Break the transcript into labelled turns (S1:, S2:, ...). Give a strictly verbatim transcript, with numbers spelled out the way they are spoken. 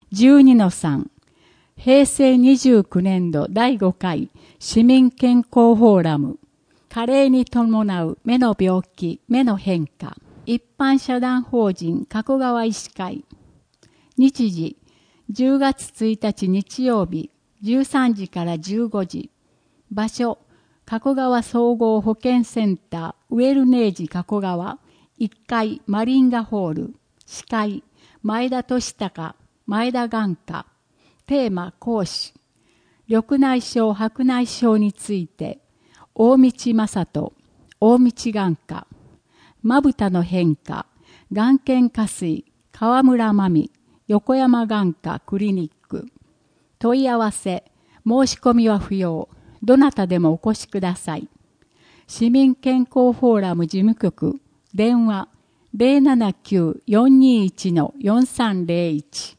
S1: じゅうにのさん 平成にじゅうきゅうねんどだいごかい市民健康フォーラム加齢に伴う目の病気、目の変化一般社団法人加古川医師会日時じゅうがつついたち日曜日じゅうさんじからじゅうごじ場所加古川総合保健センターウェルネージ加古川いっかいマリンガホール司会前田俊孝前田眼科テーマ講師緑内障白内障について大道正人大道眼科まぶたの変化眼瞼下垂川村真美横山眼科クリニック問い合わせ申し込みは不要どなたでもお越しください。市民健康フォーラム事務局電話 ゼロななきゅう よんにいち よんさんゼロいち